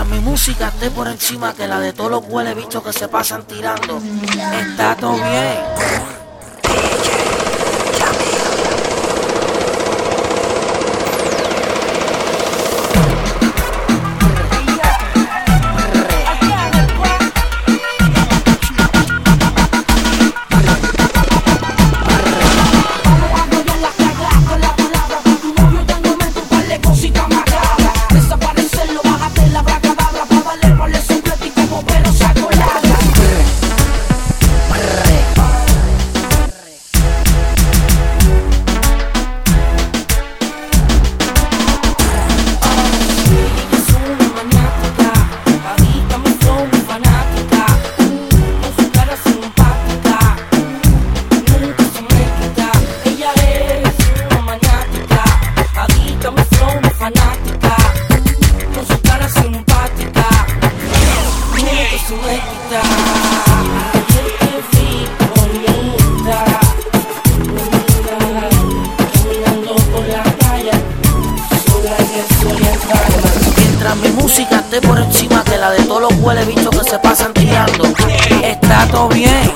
Mientras mi música esté por encima que la de todos los huele bichos que se pasan tirando, está todo bien. Mientras mi música esté por encima que la de todos los huele bichos que se pasan tirando, está todo bien.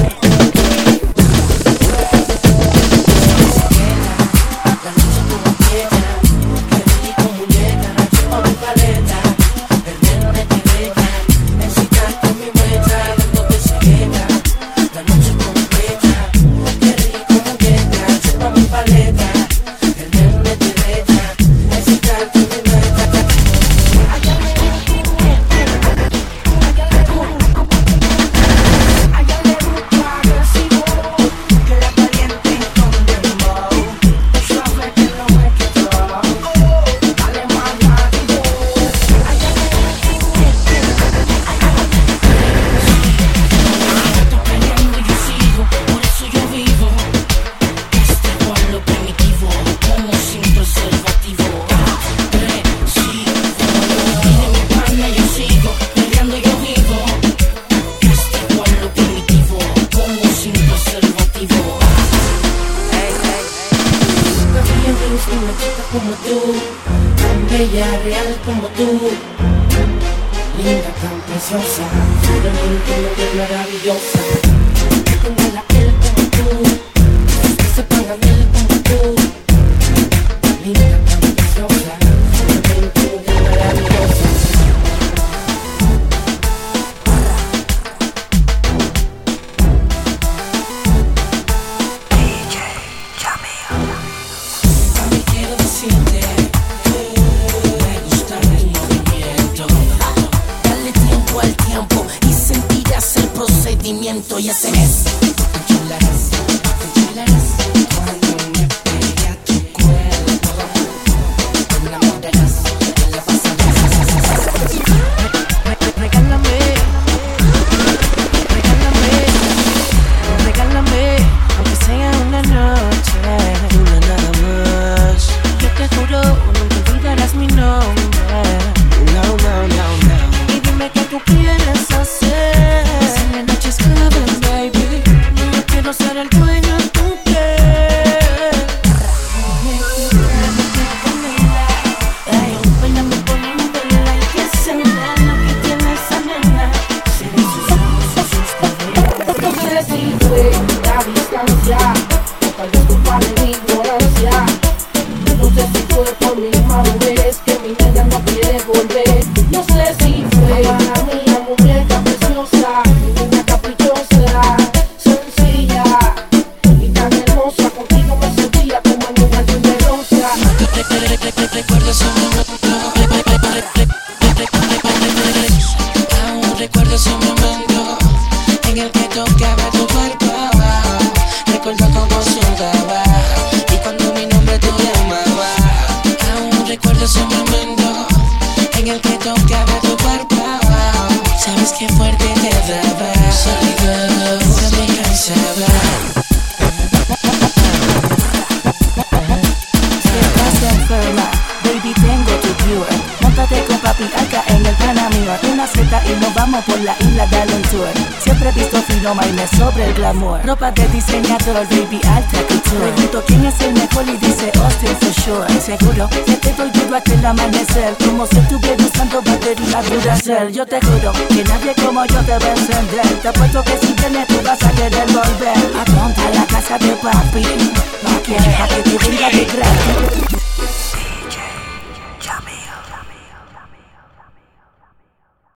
Como tú, tan bella, real como tú, linda, tan preciosa, realmente maravillosa. Tengo la piel como tú, que se ponga miel como tú, linda, tan preciosa, realmente maravillosa. DJ Jamil. Quiero decirte que me gusta el movimiento. Dale tiempo al tiempo y sentirás el procedimiento. Y ese es chulas, cuando me pega tu cuerpo. Te enamorarás, te la pasarás. Regálame, aunque sea una noche, una nada más. Yo te juro, nunca olvidarás mi nombre. No. Y dime qué tú quieres hacer. Si la noche es joven, baby, yo quiero ser el dueño de tu piel. Ay, bailame por mi vela y que se vea lo que tiene esa nena. No sé si fue la distancia, tal vez culpa de mi ignorancia. No sé si fue por mi madurez que mi mente no quiere volver. No sé si fue para mí la muñeca preciosa, mi niña caprichosa, sencilla y tan hermosa. Contigo me sentía como en un jardín de rosa. ¿Recuerdas un momento? Aún recuerdas un momento en el que tocaba tu cuerpo. Recuerdo cómo sudaba y cuando mi nombre tú llamaba. Aún recuerdas un momento en el que tocaba tu cuerpo. Sabes qué fuerte te daba. Sólido, no me cansaba. Estás enferma, baby, tengo tu cure. Móntate con papi acá en el Panamera. Una seta y nos vamos por la isla de Aventura. Siempre he visto no bailes sobre el glamour. Ropa de diseñador, baby, alta couture. Pregunto quién es el mejor y dice Austin for sure. Seguro que te doy duro hasta el amanecer, como si estuviera usando batería Duracell. Yo te juro que nadie como yo te va a encender. Te apuesto que si vienes tú vas a querer volver. Apunta a la casa de papi, pa' que te venga de gratis.